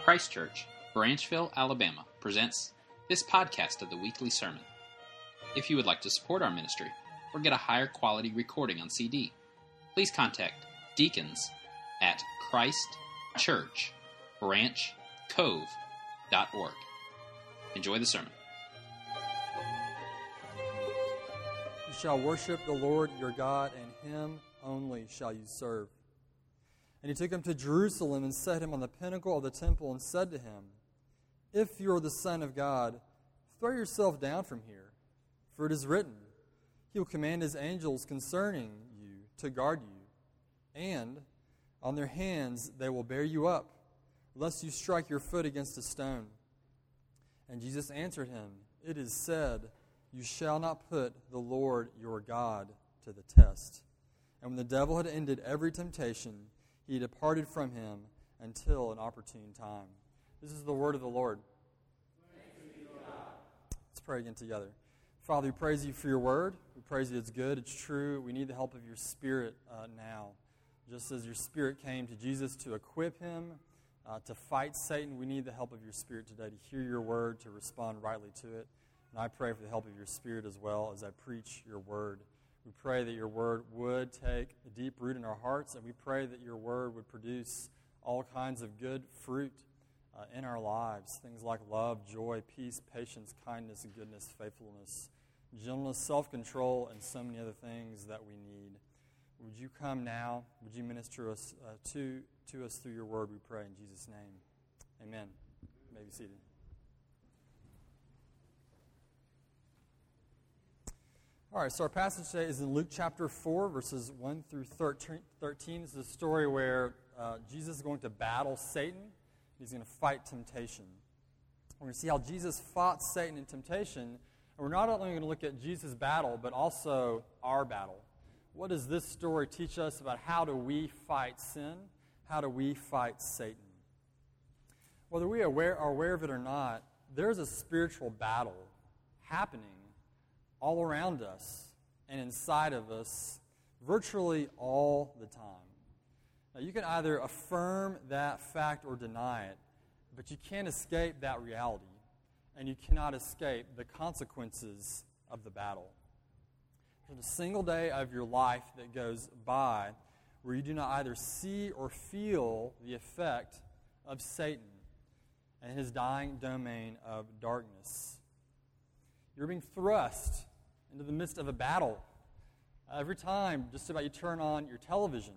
Christ Church, Branchville, Alabama presents this podcast of the weekly sermon. If you would like to support our ministry or get a higher quality recording on CD, please contact deacons at christchurchbranchcove.org. Enjoy the sermon. You shall worship the Lord your God, and him only shall you serve. And he took him to Jerusalem and set him on the pinnacle of the temple and said to him, If you are the Son of God, throw yourself down from here, for it is written, He will command his angels concerning you to guard you, and on their hands they will bear you up, lest you strike your foot against a stone. And Jesus answered him, It is said, You shall not put the Lord your God to the test. And when the devil had ended every temptation, he departed from him until an opportune time. This is the word of the Lord. Let's pray again together. Father, we praise you for your word. We praise you it's good, it's true. We need the help of your Spirit now. Just as your Spirit came to Jesus to equip him, to fight Satan, we need the help of your Spirit today to hear your word, to respond rightly to it. And I pray for the help of your Spirit as well as I preach your word. We pray that your word would take a deep root in our hearts, and we pray that your word would produce all kinds of good fruit in our lives, things like love, joy, peace, patience, kindness, goodness, faithfulness, gentleness, self-control, and so many other things that we need. Would you come now? Would you minister us to us through your word, we pray in Jesus' name. Amen. You may be seated. All right, so our passage today is in Luke chapter 4, verses 1 through 13. This is a story where Jesus is going to battle Satan. He's going to fight temptation. We're going to see how Jesus fought Satan in temptation. And we're not only going to look at Jesus' battle, but also our battle. What does this story teach us about how do we fight sin? How do we fight Satan? Whether we are aware of it or not, there's a spiritual battle happening all around us and inside of us virtually all the time. Now, you can either affirm that fact or deny it, but you can't escape that reality, and you cannot escape the consequences of the battle. There's a single day of your life that goes by where you do not either see or feel the effect of Satan and his dying domain of darkness. You're being thrust into the midst of a battle. Every time just about you turn on your television,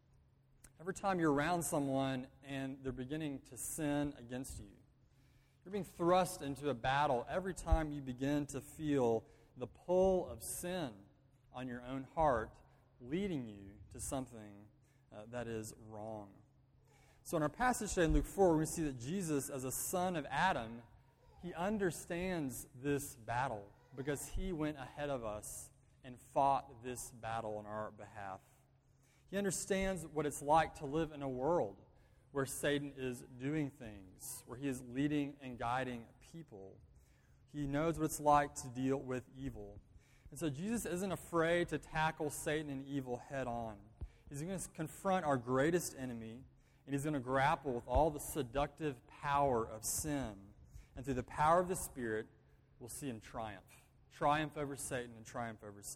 every time you're around someone and they're beginning to sin against you, you're being thrust into a battle every time you begin to feel the pull of sin on your own heart leading you to something that is wrong. So in our passage today in Luke 4, we're going to see that Jesus, as a son of Adam, he understands this battle because he went ahead of us and fought this battle on our behalf. He understands what it's like to live in a world where Satan is doing things, where he is leading and guiding people. He knows what it's like to deal with evil. And so Jesus isn't afraid to tackle Satan and evil head on. He's going to confront our greatest enemy, and he's going to grapple with all the seductive power of sin. And through the power of the Spirit, we'll see him triumph. Triumph over Satan and triumph over sin.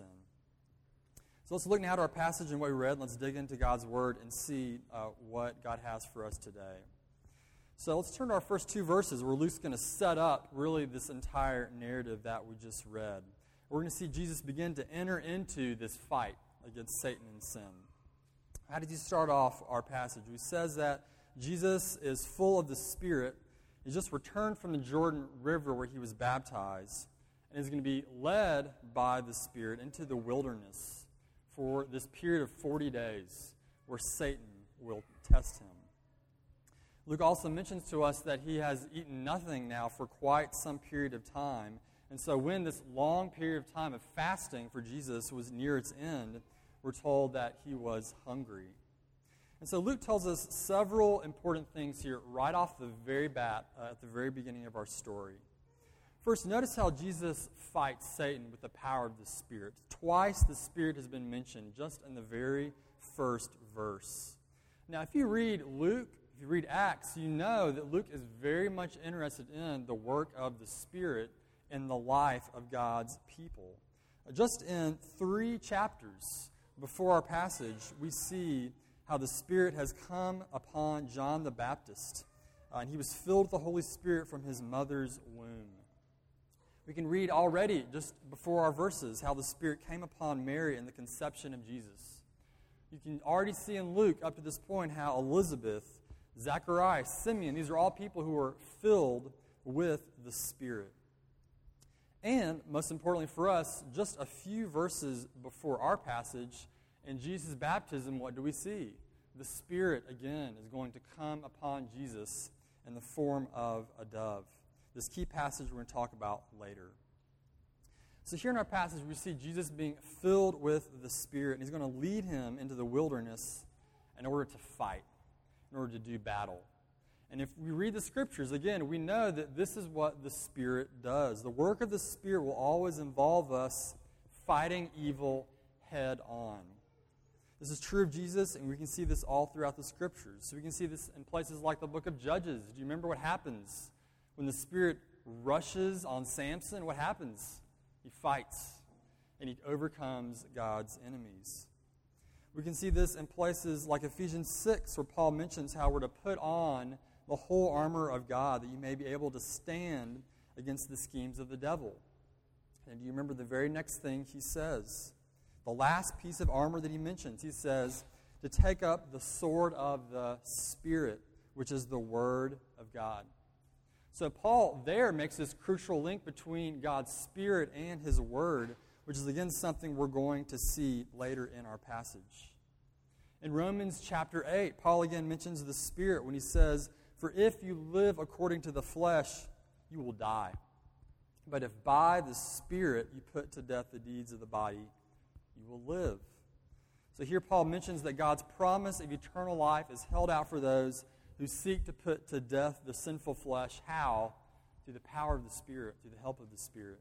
So let's look now at our passage and what we read. Let's dig into God's Word and see what God has for us today. So let's turn to our first two verses where Luke's going to set up really this entire narrative that we just read. We're going to see Jesus begin to enter into this fight against Satan and sin. How did he start off our passage? He says that Jesus is full of the Spirit. He's just returned from the Jordan River where he was baptized, and is going to be led by the Spirit into the wilderness for this period of 40 days where Satan will test him. Luke also mentions to us that he has eaten nothing now for quite some period of time. And so when this long period of time of fasting for Jesus was near its end, we're told that he was hungry. And so Luke tells us several important things here right off the very bat, at the very beginning of our story. First, notice how Jesus fights Satan with the power of the Spirit. Twice the Spirit has been mentioned just in the very first verse. Now, if you read Luke If you read Acts, you know that Luke is very much interested in the work of the Spirit in the life of God's people. Just in 3 chapters before our passage, we see how the Spirit has come upon John the Baptist, and he was filled with the Holy Spirit from his mother's womb. We can read already, just before our verses, how the Spirit came upon Mary in the conception of Jesus. You can already see in Luke, up to this point, how Elizabeth, Zechariah, Simeon, these are all people who were filled with the Spirit. And, most importantly for us, just a few verses before our passage, in Jesus' baptism, what do we see? The Spirit, again, is going to come upon Jesus in the form of a dove. This key passage we're going to talk about later. So here in our passage, we see Jesus being filled with the Spirit, and he's going to lead him into the wilderness in order to fight, in order to do battle. And if we read the Scriptures, again, we know that this is what the Spirit does. The work of the Spirit will always involve us fighting evil head on. This is true of Jesus, and we can see this all throughout the Scriptures. So we can see this in places like the book of Judges. Do you remember what happens? When the Spirit rushes on Samson, what happens? He fights, and he overcomes God's enemies. We can see this in places like Ephesians 6, where Paul mentions how we're to put on the whole armor of God, that you may be able to stand against the schemes of the devil. And do you remember the very next thing he says? The last piece of armor that he mentions, he says, to take up the sword of the Spirit, which is the Word of God. So Paul there makes this crucial link between God's Spirit and His Word, which is again something we're going to see later in our passage. In Romans chapter 8, Paul again mentions the Spirit when he says, "For if you live according to the flesh, you will die. But if by the Spirit you put to death the deeds of the body, you will live." So here Paul mentions that God's promise of eternal life is held out for those who seek to put to death the sinful flesh. How? Through the power of the Spirit, through the help of the Spirit.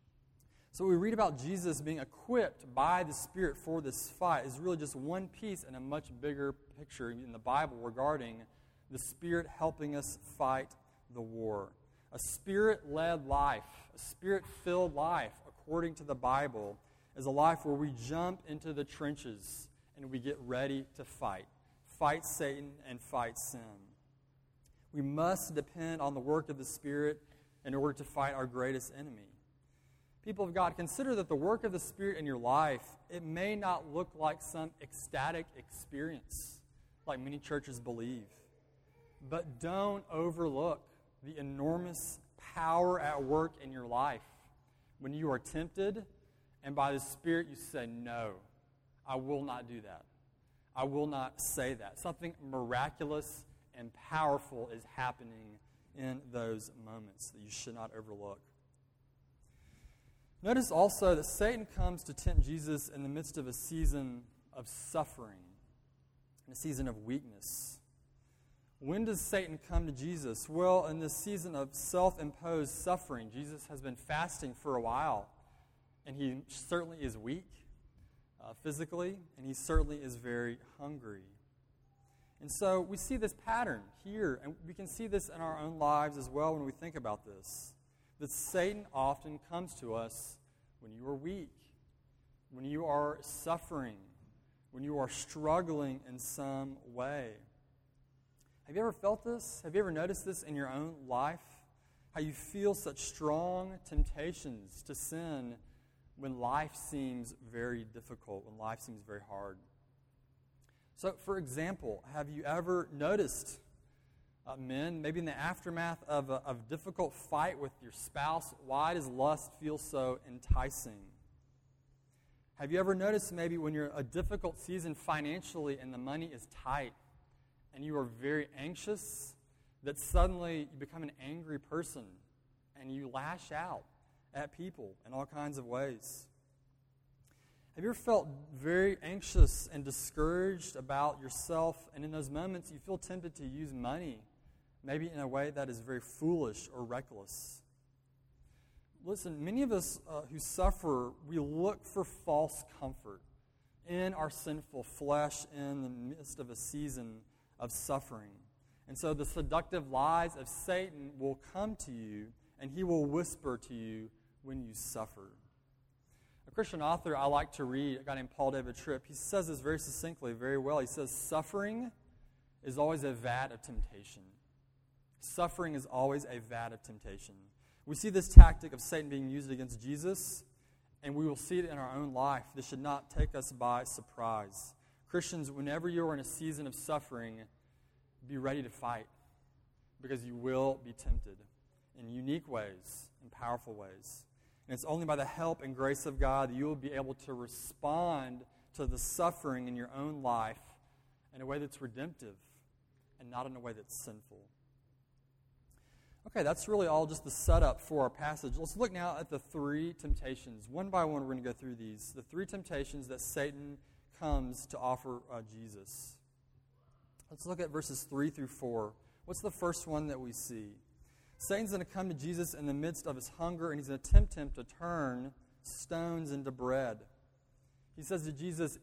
So we read about Jesus being equipped by the Spirit for this fight is really just one piece in a much bigger picture in the Bible regarding the Spirit helping us fight the war. A Spirit-led life, a Spirit-filled life, according to the Bible, is a life where we jump into the trenches and we get ready to fight. Fight Satan and fight sin. We must depend on the work of the Spirit in order to fight our greatest enemy. People of God, consider that the work of the Spirit in your life, it may not look like some ecstatic experience, like many churches believe. But don't overlook the enormous power at work in your life when you are tempted and by the Spirit you say, "No, I will not do that. I will not say that." Something miraculous and powerful is happening in those moments that you should not overlook. Notice also that Satan comes to tempt Jesus in the midst of a season of suffering, a season of weakness. When does Satan come to Jesus? Well, in this season of self-imposed suffering, Jesus has been fasting for a while, and he certainly is weak physically, and he certainly is very hungry. And so we see this pattern here, and we can see this in our own lives as well when we think about this, that Satan often comes to us when you are weak, when you are suffering, when you are struggling in some way. Have you ever felt this? Have you ever noticed this in your own life? How you feel such strong temptations to sin when life seems very difficult, when life seems very hard. So, for example, have you ever noticed men, maybe in the aftermath of a difficult fight with your spouse, why does lust feel so enticing? Have you ever noticed maybe when you're in a difficult season financially and the money is tight and you are very anxious, that suddenly you become an angry person and you lash out at people in all kinds of ways? Have you ever felt very anxious and discouraged about yourself, and in those moments you feel tempted to use money, maybe in a way that is very foolish or reckless? Listen, many of us who suffer, we look for false comfort in our sinful flesh in the midst of a season of suffering. And so the seductive lies of Satan will come to you, and he will whisper to you when you suffer. A Christian author I like to read, a guy named Paul David Tripp, he says this very succinctly, very well. He says, suffering is always a vat of temptation. Suffering is always a vat of temptation. We see this tactic of Satan being used against Jesus, and we will see it in our own life. This should not take us by surprise. Christians, whenever you are in a season of suffering, be ready to fight, because you will be tempted in unique ways, in powerful ways. And it's only by the help and grace of God that you will be able to respond to the suffering in your own life in a way that's redemptive and not in a way that's sinful. Okay, that's really all just the setup for our passage. Let's look now at the three temptations. One by one, we're going to go through these. The three temptations that Satan comes to offer Jesus. Let's look at verses 3 through 4. What's the first one that we see? Satan's going to come to Jesus in the midst of his hunger, and he's going to tempt him to turn stones into bread. He says to Jesus,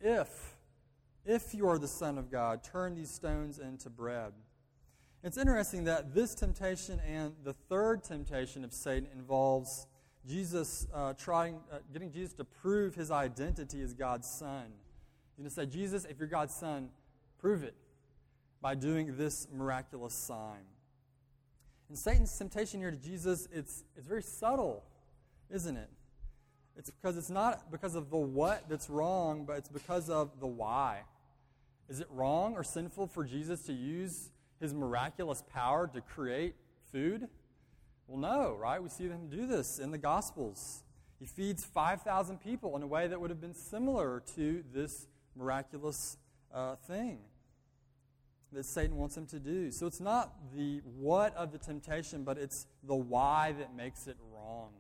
if you are the Son of God, turn these stones into bread. It's interesting that this temptation and the third temptation of Satan involves Jesus getting Jesus to prove his identity as God's Son. He's going to say, Jesus, if you're God's Son, prove it by doing this miraculous sign. And Satan's temptation here to Jesus, it's very subtle, isn't it? It's not because of the what that's wrong, but it's because of the why. Is it wrong or sinful for Jesus to use his miraculous power to create food? Well, no, right? We see him do this in the Gospels. He feeds 5,000 people in a way that would have been similar to this miraculous thing that Satan wants him to do. So it's not the what of the temptation, but it's the why that makes it wrong.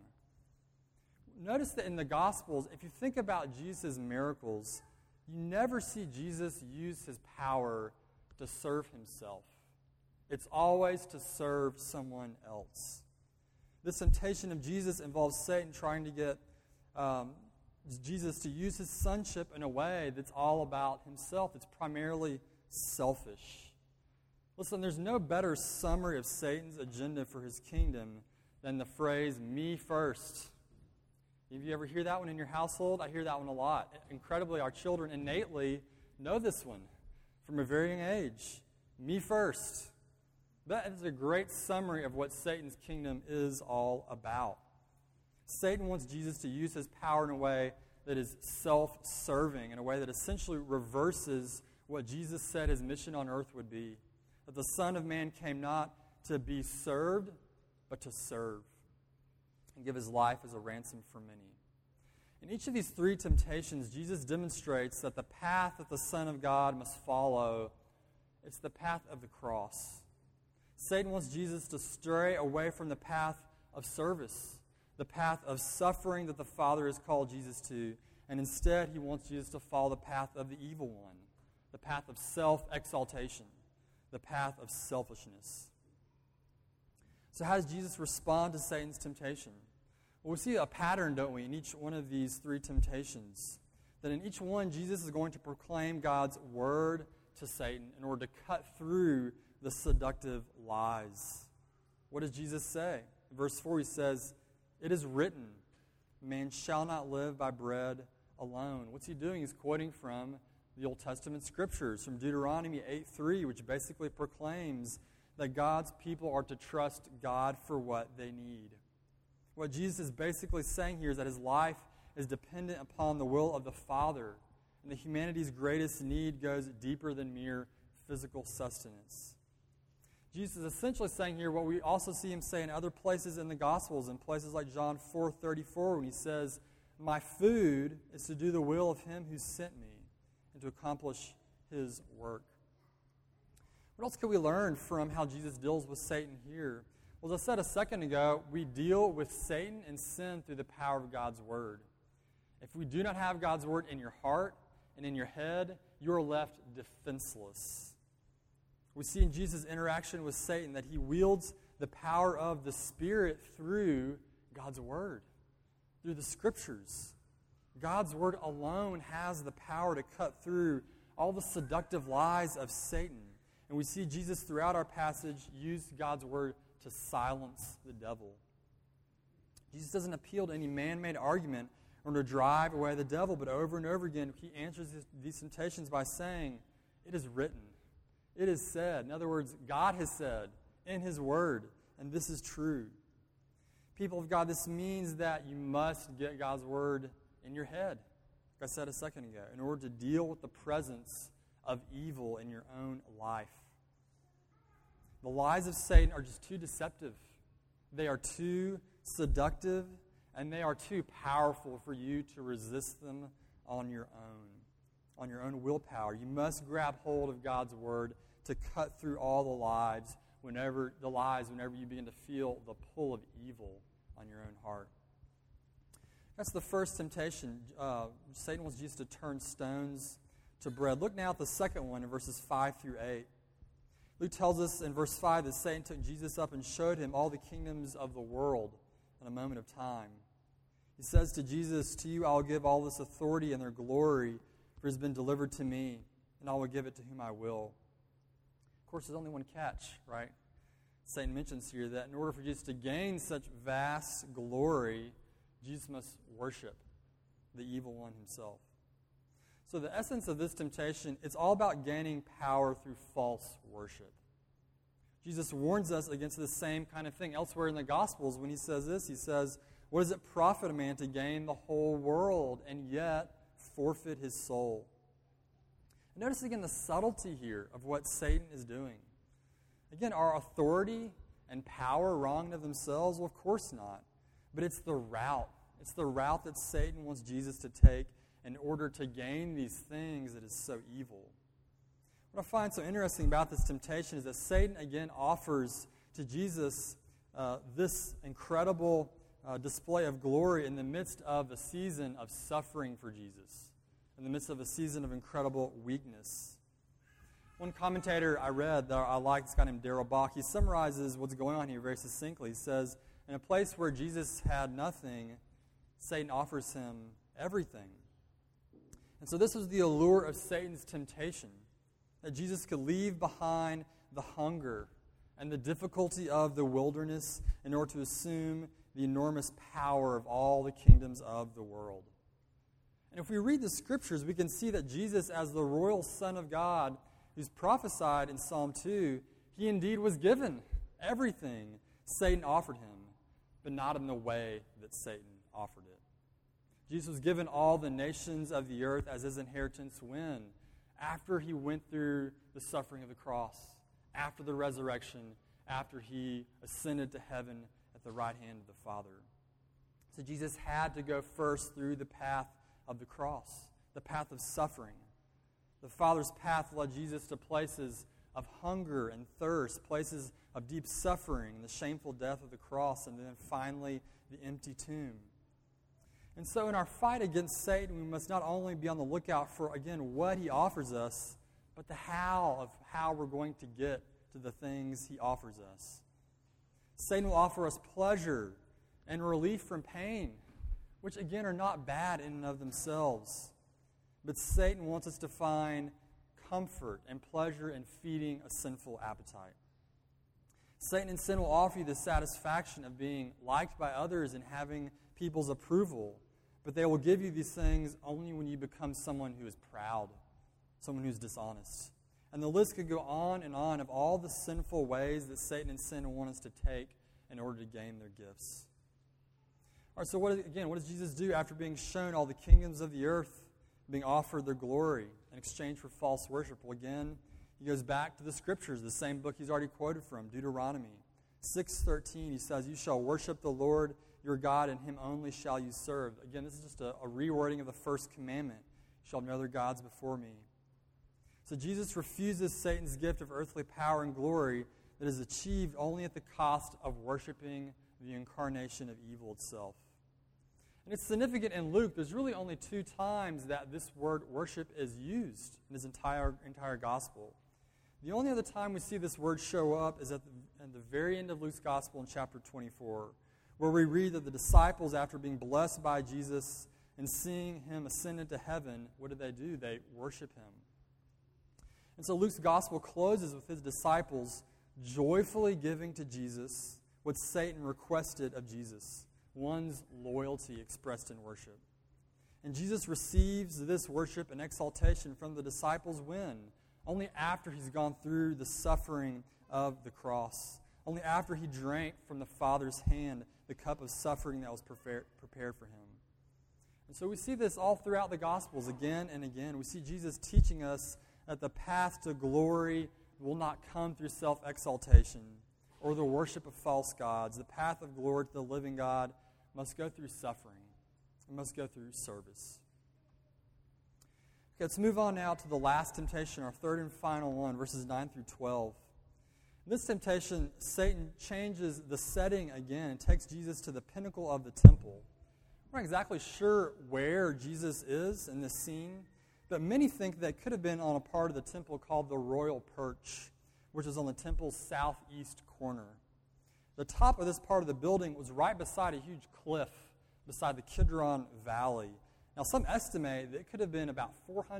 Notice that in the Gospels, if you think about Jesus' miracles, you never see Jesus use his power to serve himself. It's always to serve someone else. This temptation of Jesus involves Satan trying to get Jesus to use his sonship in a way that's all about himself. It's primarily selfish. Listen, there's no better summary of Satan's agenda for his kingdom than the phrase, me first. Have you ever hear that one in your household? I hear that one a lot. Incredibly, our children innately know this one from a very young age. Me first. That is a great summary of what Satan's kingdom is all about. Satan wants Jesus to use his power in a way that is self-serving, in a way that essentially reverses what Jesus said his mission on earth would be. That the Son of Man came not to be served, but to serve and give his life as a ransom for many. In each of these three temptations, Jesus demonstrates that the path that the Son of God must follow, it's the path of the cross. Satan wants Jesus to stray away from the path of service, the path of suffering that the Father has called Jesus to, and instead he wants Jesus to follow the path of the evil one, the path of self-exaltation, the path of selfishness. So how does Jesus respond to Satan's temptation? Well, we see a pattern, don't we, in each one of these three temptations. That in each one, Jesus is going to proclaim God's word to Satan in order to cut through the seductive lies. What does Jesus say? In verse 4, he says, "It is written, man shall not live by bread alone." What's he doing? He's quoting from the Old Testament scriptures, from Deuteronomy 8:3, which basically proclaims that God's people are to trust God for what they need. What Jesus is basically saying here is that his life is dependent upon the will of the Father, and that humanity's greatest need goes deeper than mere physical sustenance. Jesus is essentially saying here what we also see him say in other places in the Gospels, in places like John 4:34, when he says, "My food is to do the will of him who sent me and to accomplish his work." What else can we learn from how Jesus deals with Satan here? Well, as I said a second ago, we deal with Satan and sin through the power of God's word. If we do not have God's word in your heart and in your head, you are left defenseless. We see in Jesus' interaction with Satan that he wields the power of the Spirit through God's word, through the Scriptures. God's word alone has the power to cut through all the seductive lies of Satan. And we see Jesus throughout our passage use God's word to silence the devil. Jesus doesn't appeal to any man-made argument or to drive away the devil, but over and over again, he answers these temptations by saying, it is written, it is said. In other words, God has said in his word, and this is true. People of God, this means that you must get God's word in your head, like I said a second ago, in order to deal with the presence of evil in your own life. The lies of Satan are just too deceptive. They are too seductive, and they are too powerful for you to resist them on your own willpower. You must grab hold of God's word to cut through all the lies whenever you begin to feel the pull of evil on your own heart. That's the first temptation. Satan wants Jesus to turn stones to bread. Look now at the second one in verses 5 through 8. Luke tells us in verse 5 that Satan took Jesus up and showed him all the kingdoms of the world in a moment of time. He says to Jesus, to you I will give all this authority and their glory, for it has been delivered to me, and I will give it to whom I will. Of course, there's only one catch, right? Satan mentions here that in order for Jesus to gain such vast glory, Jesus must worship the evil one himself. So the essence of this temptation, it's all about gaining power through false worship. Jesus warns us against the same kind of thing elsewhere in the Gospels when he says this. He says, what does it profit a man to gain the whole world and yet forfeit his soul? And notice again the subtlety here of what Satan is doing. Again, are authority and power wrong of themselves? Well, of course not. But it's the route. It's the route that Satan wants Jesus to take in order to gain these things that is so evil. What I find so interesting about this temptation is that Satan again offers to Jesus this incredible display of glory in the midst of a season of suffering for Jesus, in the midst of a season of incredible weakness. One commentator I read that I like, this guy named Darrell Bock, he summarizes what's going on here very succinctly. He says, in a place where Jesus had nothing, Satan offers him everything. And so this was the allure of Satan's temptation, that Jesus could leave behind the hunger and the difficulty of the wilderness in order to assume the enormous power of all the kingdoms of the world. And if we read the Scriptures, we can see that Jesus, as the royal Son of God, who's prophesied in Psalm 2, he indeed was given everything Satan offered him, but not in the way that Satan offered it. Jesus was given all the nations of the earth as his inheritance when? After he went through the suffering of the cross, after the resurrection, after he ascended to heaven at the right hand of the Father. So Jesus had to go first through the path of the cross, the path of suffering. The Father's path led Jesus to places of hunger and thirst, places of deep suffering, the shameful death of the cross, and then finally the empty tomb. And so in our fight against Satan, we must not only be on the lookout for, again, what he offers us, but the how of how we're going to get to the things he offers us. Satan will offer us pleasure and relief from pain, which, again, are not bad in and of themselves. But Satan wants us to find comfort and pleasure in feeding a sinful appetite. Satan and sin will offer you the satisfaction of being liked by others and having people's approval, but they will give you these things only when you become someone who is proud, someone who's dishonest. And the list could go on and on of all the sinful ways that Satan and sin want us to take in order to gain their gifts. All right, so what does Jesus do after being shown all the kingdoms of the earth, being offered their glory in exchange for false worship? Well, again, he goes back to the Scriptures, the same book he's already quoted from, Deuteronomy 6:13. He says, you shall worship the Lord your God, and him only shall you serve. Again, this is just a rewording of the first commandment. You shall have no other gods before me. So Jesus refuses Satan's gift of earthly power and glory that is achieved only at the cost of worshiping the incarnation of evil itself. And it's significant in Luke, there's really only 2 times that this word worship is used in his entire gospel. The only other time we see this word show up is at the very end of Luke's gospel in chapter 24, where we read that the disciples, after being blessed by Jesus and seeing him ascend into heaven, what do? They worship him. And so Luke's gospel closes with his disciples joyfully giving to Jesus what Satan requested of Jesus, one's loyalty expressed in worship. And Jesus receives this worship and exaltation from the disciples when? Only after he's gone through the suffering of the cross. Only after he drank from the Father's hand the cup of suffering that was prepared for him. And so we see this all throughout the Gospels again and again. We see Jesus teaching us that the path to glory will not come through self-exaltation or the worship of false gods. The path of glory to the living God must go through suffering. It must go through service. Okay, let's move on now to the last temptation, our third and final one, verses 9 through 12. In this temptation, Satan changes the setting again and takes Jesus to the pinnacle of the temple. We're not exactly sure where Jesus is in this scene, but many think that it could have been on a part of the temple called the Royal Perch, which is on the temple's southeast corner. The top of this part of the building was right beside a huge cliff beside the Kidron Valley. Now, some estimate that it could have been about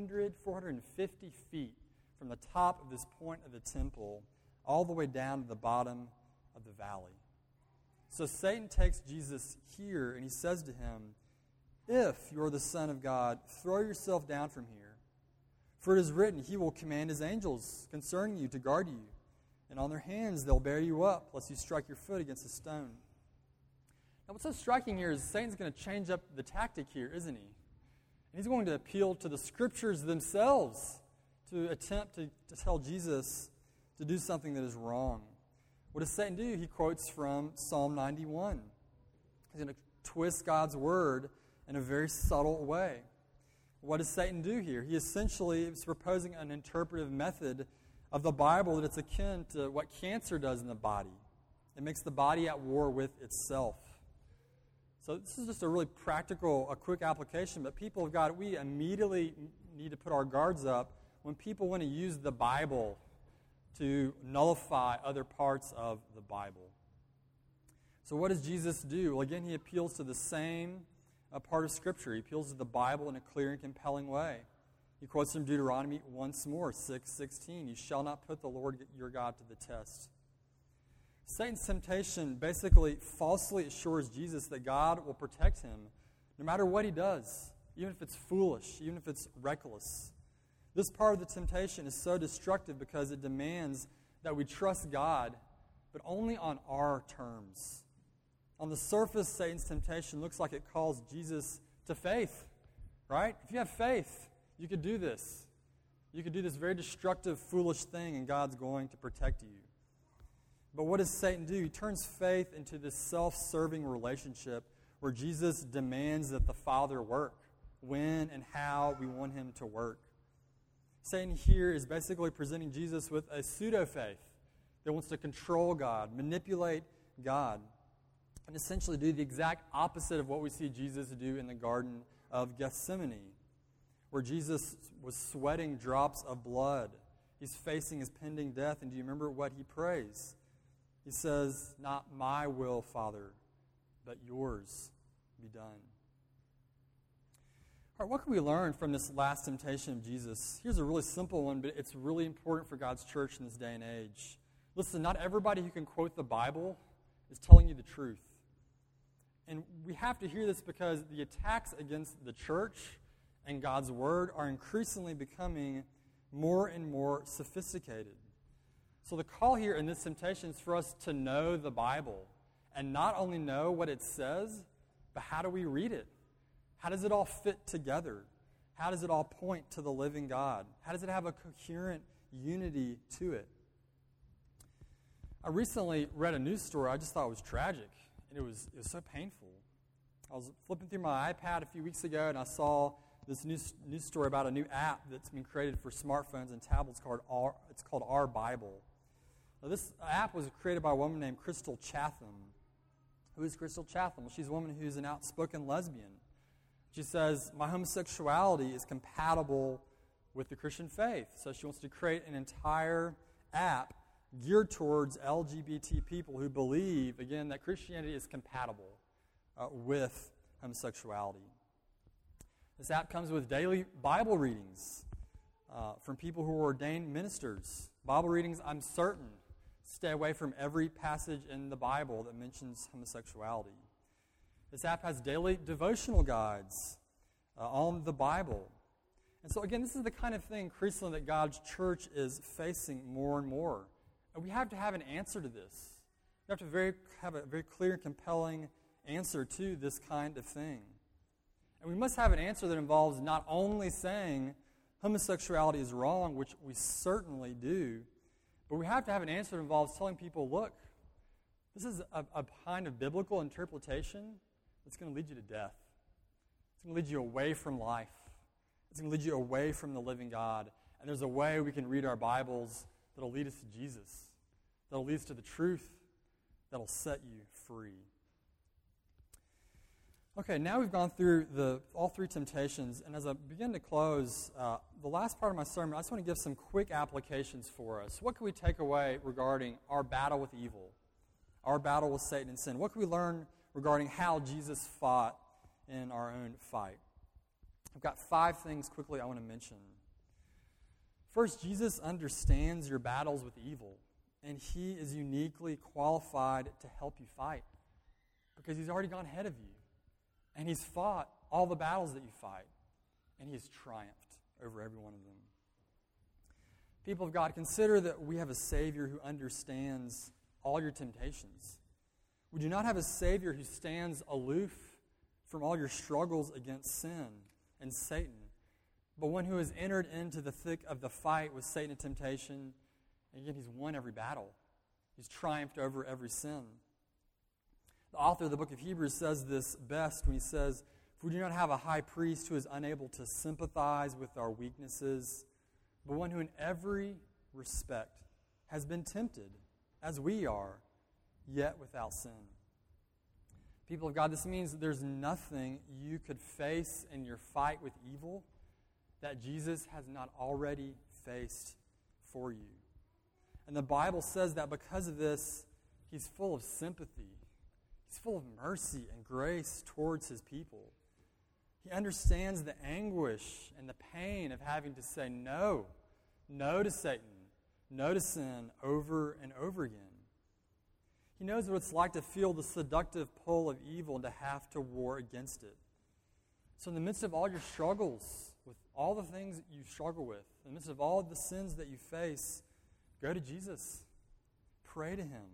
450 feet from the top of this point of the temple all the way down to the bottom of the valley. So Satan takes Jesus here and he says to him, "If you are the Son of God, throw yourself down from here. For it is written, he will command his angels concerning you to guard you, and on their hands they'll bear you up, lest you strike your foot against a stone." Now what's so striking here is Satan's going to change up the tactic here, isn't he? And he's going to appeal to the Scriptures themselves to attempt to tell Jesus to do something that is wrong. What does Satan do? He quotes from Psalm 91. He's going to twist God's word in a very subtle way. What does Satan do here? He essentially is proposing an interpretive method of the Bible that it's akin to what cancer does in the body. It makes the body at war with itself. So this is just a really practical, a quick application, but people of God, we immediately need to put our guards up when people want to use the Bible to nullify other parts of the Bible. So what does Jesus do? Well, again, he appeals to the same part of Scripture. He appeals to the Bible in a clear and compelling way. He quotes from Deuteronomy once more, 6:16, "You shall not put the Lord your God to the test." Satan's temptation basically falsely assures Jesus that God will protect him no matter what he does, even if it's foolish, even if it's reckless. This part of the temptation is so destructive because it demands that we trust God, but only on our terms. On the surface, Satan's temptation looks like it calls Jesus to faith, right? If you have faith, you could do this. You could do this very destructive, foolish thing, and God's going to protect you. But what does Satan do? He turns faith into this self-serving relationship where Jesus demands that the Father work, when and how we want him to work. Satan here is basically presenting Jesus with a pseudo-faith that wants to control God, manipulate God, and essentially do the exact opposite of what we see Jesus do in the Garden of Gethsemane, where Jesus was sweating drops of blood. He's facing his pending death, and do you remember what he prays? He says, "Not my will, Father, but yours be done." All right, what can we learn from this last temptation of Jesus? Here's a really simple one, but it's really important for God's church in this day and age. Listen, not everybody who can quote the Bible is telling you the truth. And we have to hear this because the attacks against the church and God's word are increasingly becoming more and more sophisticated. So the call here in this temptation is for us to know the Bible, and not only know what it says, but how do we read it? How does it all fit together? How does it all point to the living God? How does it have a coherent unity to it? I recently read a news story I just thought was tragic, and it was so painful. I was flipping through my iPad a few weeks ago, and I saw this news story about a new app that's been created for smartphones and tablets called Our Bible. Now, this app was created by a woman named Crystal Chatham. Who is Crystal Chatham? Well, she's a woman who's an outspoken lesbian. She says, "My homosexuality is compatible with the Christian faith." So she wants to create an entire app geared towards LGBT people who believe, again, that Christianity is compatible with homosexuality. This app comes with daily Bible readings, from people who are ordained ministers. Bible readings, I'm certain, stay away from every passage in the Bible that mentions homosexuality. This app has daily devotional guides on the Bible. And so again, this is the kind of thing increasingly that God's church is facing more and more. And we have to have an answer to this. We have to have a very clear and compelling answer to this kind of thing. And we must have an answer that involves not only saying homosexuality is wrong, which we certainly do, but we have to have an answer that involves telling people, look, this is a kind of biblical interpretation that's going to lead you to death. It's going to lead you away from life. It's going to lead you away from the living God. And there's a way we can read our Bibles that'll lead us to Jesus, that'll lead us to the truth, that'll set you free. Okay, now we've gone through all three temptations, and as I begin to close the last part of my sermon, I just want to give some quick applications for us. What can we take away regarding our battle with evil, our battle with Satan and sin? What can we learn regarding how Jesus fought in our own fight? I've got 5 things quickly I want to mention. First, Jesus understands your battles with evil, and he is uniquely qualified to help you fight because he's already gone ahead of you. And he's fought all the battles that you fight. And he has triumphed over every one of them. People of God, consider that we have a Savior who understands all your temptations. We do not have a Savior who stands aloof from all your struggles against sin and Satan, but one who has entered into the thick of the fight with Satan and temptation. And again, he's won every battle. He's triumphed over every sin. The author of the book of Hebrews says this best when he says, "For we do not have a high priest who is unable to sympathize with our weaknesses, but one who in every respect has been tempted, as we are, yet without sin." People of God, this means that there's nothing you could face in your fight with evil that Jesus has not already faced for you. And the Bible says that because of this, he's full of sympathy. He's full of mercy and grace towards his people. He understands the anguish and the pain of having to say no to Satan, no to sin over and over again. He knows what it's like to feel the seductive pull of evil and to have to war against it. So in the midst of all your struggles, with all the things that you struggle with, in the midst of all of the sins that you face, go to Jesus. Pray to him.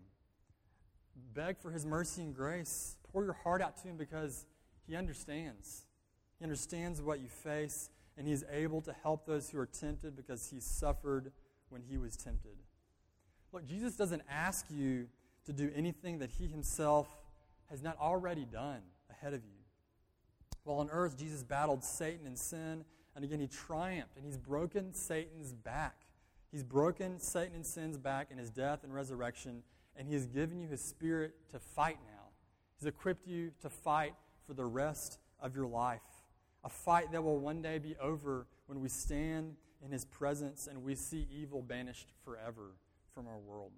Beg for his mercy and grace. Pour your heart out to him because he understands. He understands what you face, and he is able to help those who are tempted because he suffered when he was tempted. Look, Jesus doesn't ask you to do anything that he himself has not already done ahead of you. While on earth, Jesus battled Satan and sin, and again, he triumphed, and he's broken Satan's back. He's broken Satan and sin's back in his death and resurrection, and he has given you his Spirit to fight now. He's equipped you to fight for the rest of your life. A fight that will one day be over when we stand in his presence and we see evil banished forever from our world.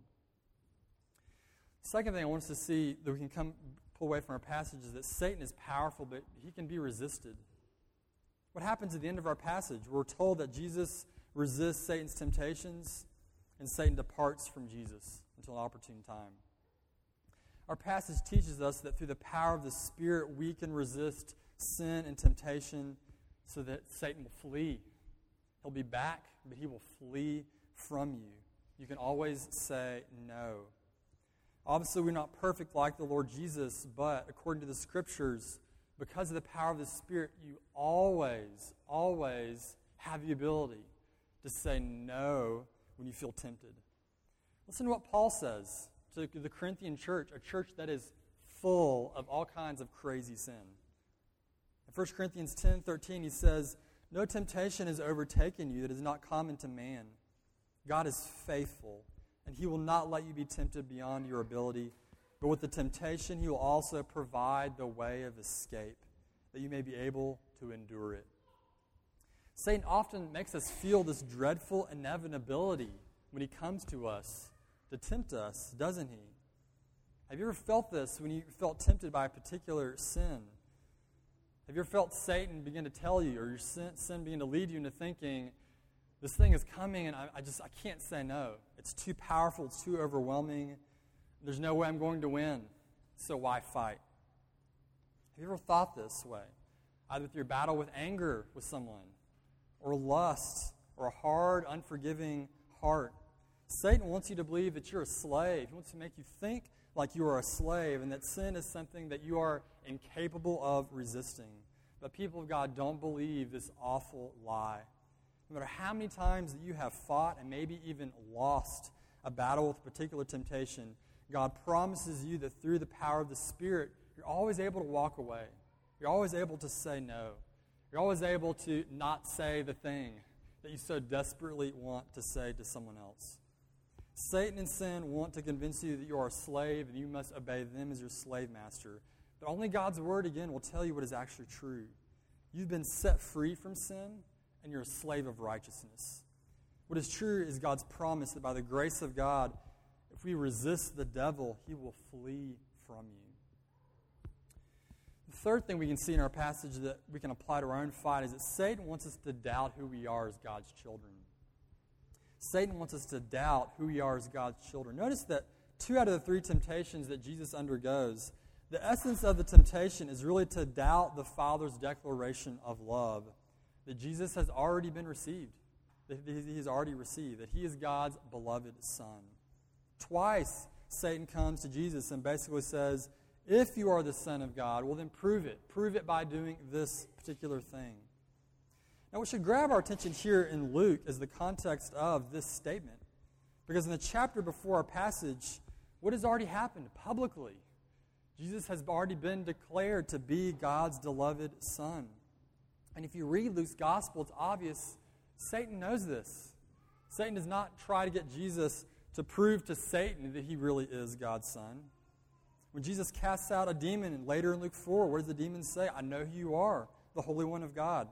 The second thing I want us to see that we can pull away from our passage is that Satan is powerful, but he can be resisted. What happens at the end of our passage? We're told that Jesus resists Satan's temptations and Satan departs from Jesus until an opportune time. Our passage teaches us that through the power of the Spirit, we can resist sin and temptation so that Satan will flee. He'll be back, but he will flee from you. You can always say no. Obviously, we're not perfect like the Lord Jesus, but according to the Scriptures, because of the power of the Spirit, you always have the ability to say no when you feel tempted. Listen to what Paul says to the Corinthian church, a church that is full of all kinds of crazy sin. In 1 Corinthians 10:13, he says, "No temptation has overtaken you that is not common to man. God is faithful, and he will not let you be tempted beyond your ability. But with the temptation, he will also provide the way of escape, that you may be able to endure it." Satan often makes us feel this dreadful inevitability when he comes to us to tempt us, doesn't he? Have you ever felt this when you felt tempted by a particular sin? Have you ever felt Satan begin to tell you, or your sin begin to lead you into thinking, This thing is coming, and I can't say no. It's too powerful. It's too overwhelming. There's no way I'm going to win, so why fight? Have you ever thought this way? Either with your battle with anger with someone, or lust, or a hard, unforgiving heart. Satan wants you to believe that you're a slave. He wants to make you think like you are a slave, and that sin is something that you are incapable of resisting. But people of God, don't believe this awful lie. No matter how many times that you have fought and maybe even lost a battle with a particular temptation, God promises you that through the power of the Spirit, you're always able to walk away. You're always able to say no. You're always able to not say the thing that you so desperately want to say to someone else. Satan and sin want to convince you that you are a slave and you must obey them as your slave master. But only God's Word, again, will tell you what is actually true. You've been set free from sin, and you're a slave of righteousness. What is true is God's promise that by the grace of God, if we resist the devil, he will flee from you. The third thing we can see in our passage that we can apply to our own fight is that Satan wants us to doubt who we are as God's children. Satan wants us to doubt who we are as God's children. Notice that 2 out of the 3 temptations that Jesus undergoes, the essence of the temptation is really to doubt the Father's declaration of love that Jesus has already been received, that he has already received, that he is God's beloved Son. Twice, Satan comes to Jesus and basically says, if you are the Son of God, well then prove it. Prove it by doing this particular thing. Now what should grab our attention here in Luke is the context of this statement. Because in the chapter before our passage, what has already happened publicly? Jesus has already been declared to be God's beloved Son. And if you read Luke's gospel, it's obvious Satan knows this. Satan does not try to get Jesus to prove to Satan that he really is God's Son. When Jesus casts out a demon, and later in Luke 4, what does the demon say? I know who you are, the Holy One of God.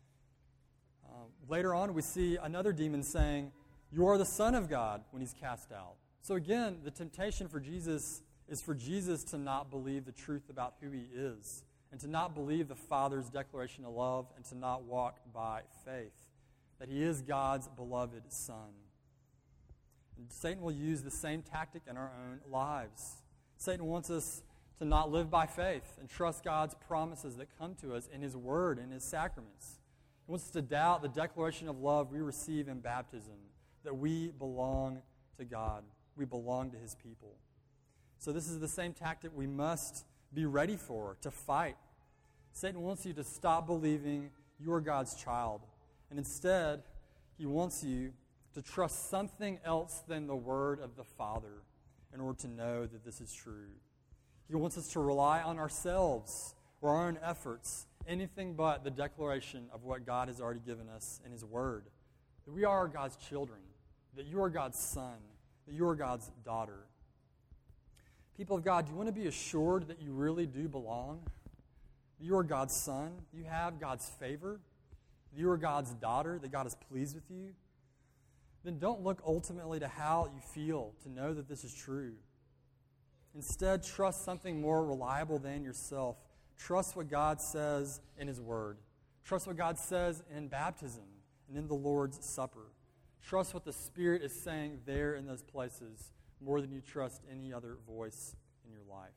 Later on, we see another demon saying, you are the Son of God, when he's cast out. So again, the temptation for Jesus is for Jesus to not believe the truth about who he is, and to not believe the Father's declaration of love, and to not walk by faith, that he is God's beloved Son. And Satan will use the same tactic in our own lives. Satan wants us to not live by faith and trust God's promises that come to us in his word and his sacraments. He wants us to doubt the declaration of love we receive in baptism, that we belong to God. We belong to his people. So this is the same tactic we must be ready for, to fight. Satan wants you to stop believing you are God's child. And instead, he wants you to trust something else than the word of the Father in order to know that this is true. He wants us to rely on ourselves or our own efforts, anything but the declaration of what God has already given us in his word. That we are God's children, that you are God's son, that you are God's daughter. People of God, do you want to be assured that you really do belong? That you are God's son, you have God's favor, that you are God's daughter, that God is pleased with you? Then don't look ultimately to how you feel to know that this is true. Instead, trust something more reliable than yourself. Trust what God says in his word. Trust what God says in baptism and in the Lord's Supper. Trust what the Spirit is saying there in those places more than you trust any other voice in your life.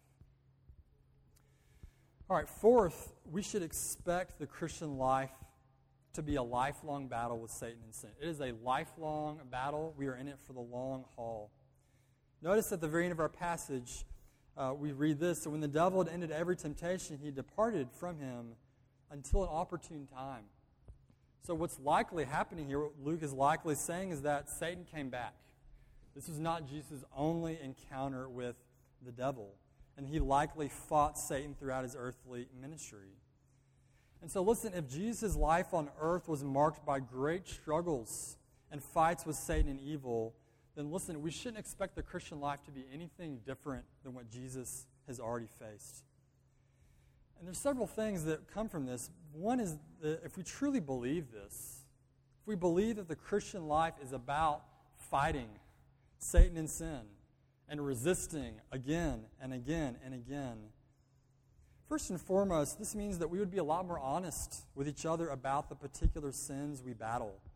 All right, fourth, we should expect the Christian life to be a lifelong battle with Satan and sin. It is a lifelong battle. We are in it for the long haul. Notice at the very end of our passage, we read this. So when the devil had ended every temptation, he departed from him until an opportune time. So what's likely happening here, what Luke is likely saying, is that Satan came back. This was not Jesus' only encounter with the devil. And he likely fought Satan throughout his earthly ministry. And so listen, if Jesus' life on earth was marked by great struggles and fights with Satan and evil, then listen, we shouldn't expect the Christian life to be anything different than what Jesus has already faced. And there's several things that come from this. One is that if we truly believe this, if we believe that the Christian life is about fighting Satan and sin and resisting again and again and again, first and foremost, this means that we would be a lot more honest with each other about the particular sins we battle.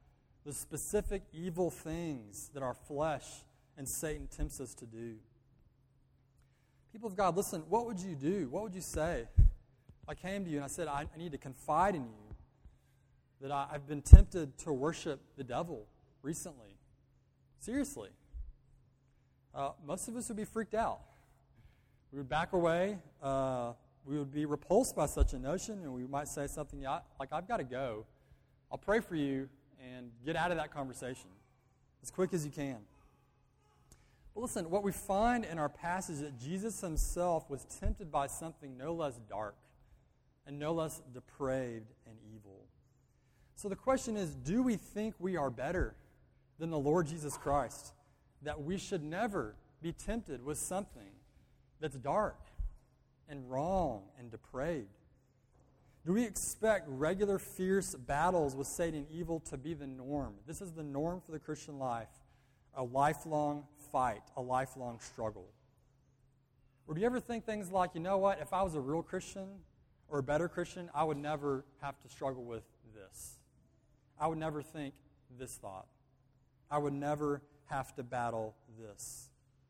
the specific evil things that our flesh and Satan tempts us to do. People of God, listen, what would you do? What would you say? I came to you and I said, I need to confide in you that I've been tempted to worship the devil recently. Seriously. Most of us would be freaked out. We would back away. We would be repulsed by such a notion, and we might say something like, I've got to go. I'll pray for you and get out of that conversation as quick as you can. But listen, what we find in our passage is that Jesus himself was tempted by something no less dark and no less depraved and evil. So the question is, do we think we are better than the Lord Jesus Christ, that we should never be tempted with something that's dark and wrong and depraved? Do we expect regular fierce battles with Satan and evil to be the norm? This is the norm for the Christian life, a lifelong fight, a lifelong struggle. Or do you ever think things like, you know what, if I was a real Christian or a better Christian, I would never have to struggle with this. I would never think this thought. I would never have to battle this.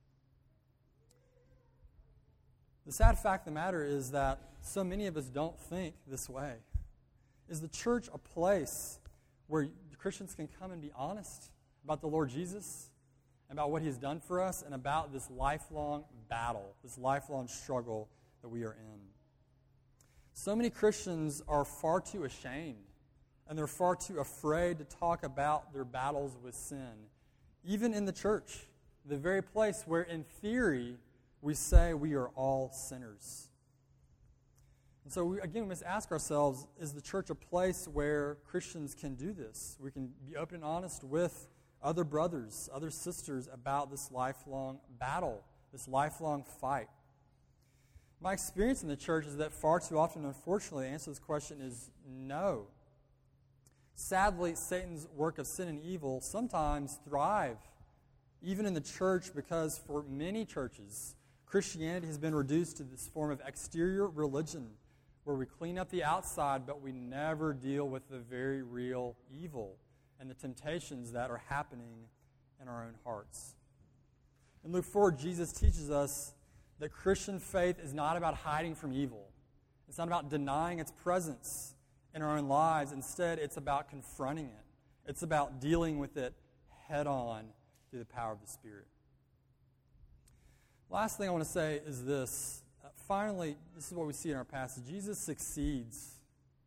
The sad fact of the matter is that so many of us don't think this way. Is the church a place where Christians can come and be honest about the Lord Jesus, about what He's done for us, and about this lifelong battle, this lifelong struggle that we are in? So many Christians are far too ashamed, and they're far too afraid to talk about their battles with sin, even in the church, the very place where, in theory, we say we are all sinners. And so, we must ask ourselves, is the church a place where Christians can do this? We can be open and honest with other brothers, other sisters about this lifelong battle, this lifelong fight. My experience in the church is that far too often, unfortunately, the answer to this question is no. Sadly, Satan's work of sin and evil sometimes thrive, even in the church, because for many churches, Christianity has been reduced to this form of exterior religion where we clean up the outside, but we never deal with the very real evil and the temptations that are happening in our own hearts. In Luke 4, Jesus teaches us that Christian faith is not about hiding from evil. It's not about denying its presence in our own lives. Instead, it's about confronting it. It's about dealing with it head on through the power of the Spirit. Last thing I want to say is this. Finally, this is what we see in our passage. Jesus succeeds.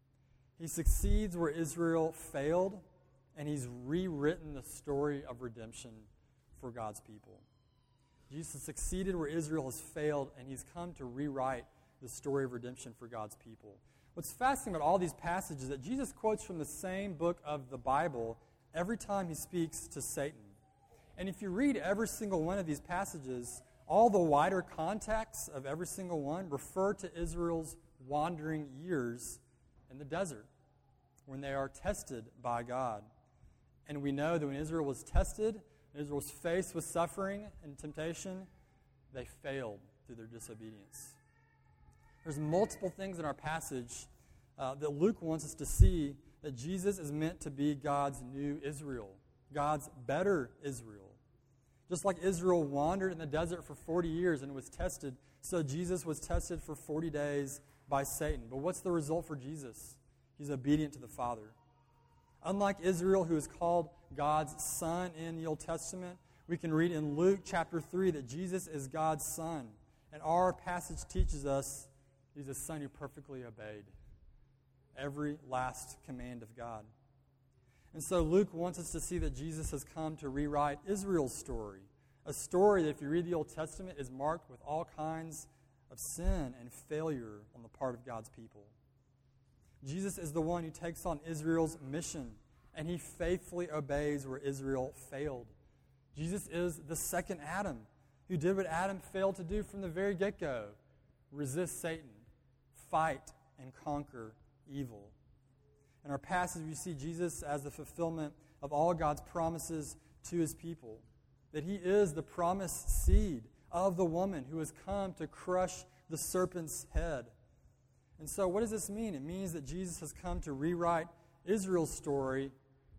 He succeeds where Israel failed, and He's rewritten the story of redemption for God's people. Jesus succeeded where Israel has failed, and He's come to rewrite the story of redemption for God's people. What's fascinating about all these passages is that Jesus quotes from the same book of the Bible every time He speaks to Satan. And if you read every single one of these passages, all the wider contexts of every single one refer to Israel's wandering years in the desert when they are tested by God. And we know that when Israel was tested, Israel was faced with suffering and temptation, they failed through their disobedience. There's multiple things in our passage that Luke wants us to see that Jesus is meant to be God's new Israel, God's better Israel. Just like Israel wandered in the desert for 40 years and was tested, so Jesus was tested for 40 days by Satan. But what's the result for Jesus? He's obedient to the Father. Unlike Israel, who is called God's son in the Old Testament, we can read in Luke chapter 3 that Jesus is God's son. And our passage teaches us He's a son who perfectly obeyed every last command of God. And so Luke wants us to see that Jesus has come to rewrite Israel's story, a story that, if you read the Old Testament, is marked with all kinds of sin and failure on the part of God's people. Jesus is the one who takes on Israel's mission, and He faithfully obeys where Israel failed. Jesus is the second Adam, who did what Adam failed to do from the very get-go: resist Satan, fight and conquer evil. In our passage, we see Jesus as the fulfillment of all God's promises to His people, that He is the promised seed of the woman who has come to crush the serpent's head. And so what does this mean? It means that Jesus has come to rewrite Israel's story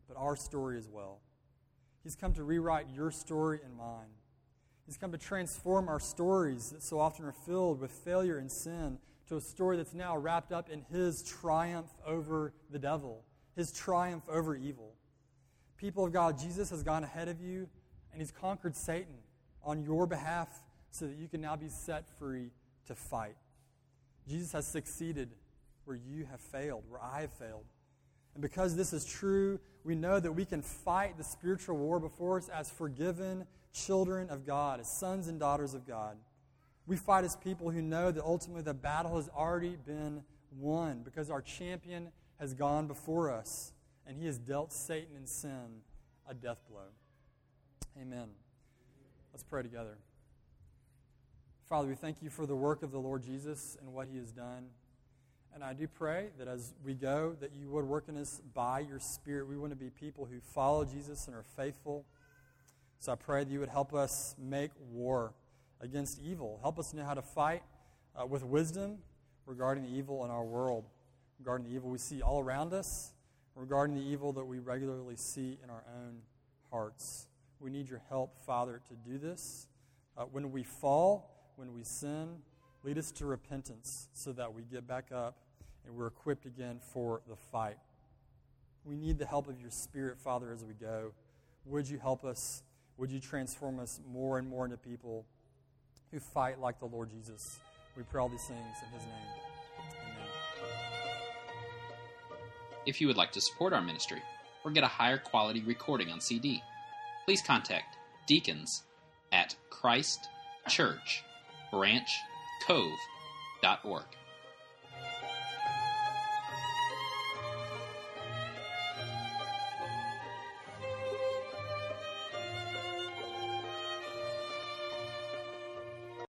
but our story as well. He's come to rewrite your story and mine. He's come to transform our stories that so often are filled with failure and sin to a story that's now wrapped up in His triumph over the devil, His triumph over evil. People of God, Jesus has gone ahead of you, and He's conquered Satan on your behalf so that you can now be set free to fight. Jesus has succeeded where you have failed, where I have failed. And because this is true, we know that we can fight the spiritual war before us as forgiven children of God, as sons and daughters of God. We fight as people who know that ultimately the battle has already been won because our champion has gone before us and He has dealt Satan and sin a death blow. Amen. Let's pray together. Father, we thank You for the work of the Lord Jesus and what He has done. And I do pray that as we go, that You would work in us by Your Spirit. We want to be people who follow Jesus and are faithful. So I pray that You would help us make war against evil. Help us know how to fight with wisdom regarding the evil in our world, regarding the evil we see all around us, regarding the evil that we regularly see in our own hearts. We need Your help, Father, to do this. When we fall, when we sin, lead us to repentance so that we get back up and we're equipped again for the fight. We need the help of Your Spirit, Father, as we go. Would You help us? Would You transform us more and more into people who fight like the Lord Jesus? We pray all these things in His name. Amen. If you would like to support our ministry or get a higher quality recording on CD, please contact deacons at christchurchbranchcove.org.